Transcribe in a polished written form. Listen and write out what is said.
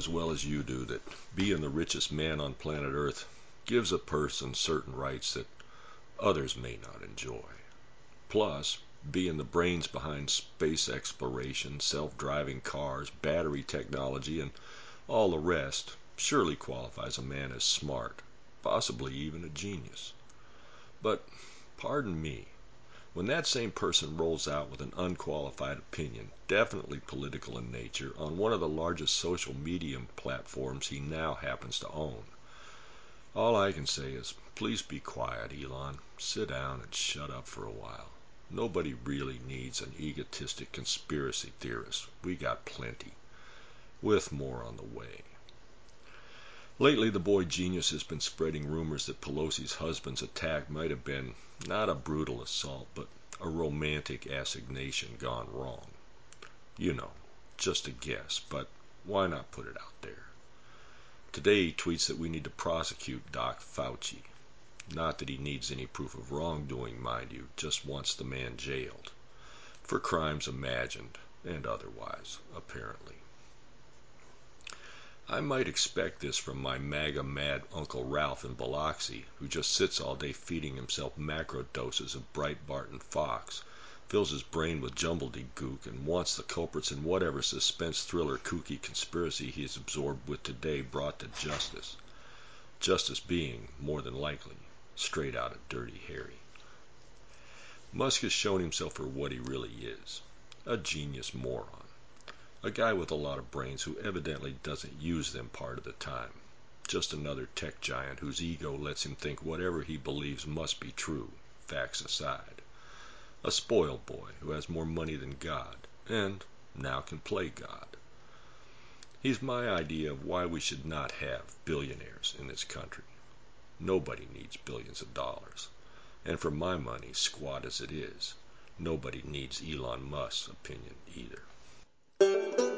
as well as you do that being the richest man on planet Earth gives a person certain rights that others may not enjoy. Plus, being the brains behind space exploration, self-driving cars, battery technology, and all the rest surely qualifies a man as smart, possibly even a genius. But, pardon me, when that same person rolls out with an unqualified opinion, definitely political in nature, on one of the largest social media platforms he now happens to own, all I can say is, please be quiet, Elon. Sit down and shut up for a while. Nobody really needs an egotistic conspiracy theorist. We got plenty, with more on the way. Lately, the boy genius has been spreading rumors that Pelosi's husband's attack might have been not a brutal assault, but a romantic assignation gone wrong. You know, just a guess, but why not put it out there? Today he tweets that we need to prosecute Doc Fauci. Not that he needs any proof of wrongdoing, mind you, just wants the man jailed. For crimes imagined, and otherwise, apparently. I might expect this from my MAGA mad Uncle Ralph in Biloxi, who just sits all day feeding himself macro doses of Breitbart and Fox, fills his brain with jumbledygook, and wants the culprits in whatever suspense thriller kooky conspiracy he is absorbed with today brought to justice. Justice being, more than likely, straight out of Dirty Harry. Musk has shown himself for what he really is, a genius moron. A guy with a lot of brains who evidently doesn't use them part of the time. Just another tech giant whose ego lets him think whatever he believes must be true, facts aside. A spoiled boy who has more money than God, and now can play God. He's my idea of why we should not have billionaires in this country. Nobody needs billions of dollars. And for my money, squat as it is, nobody needs Elon Musk's opinion either.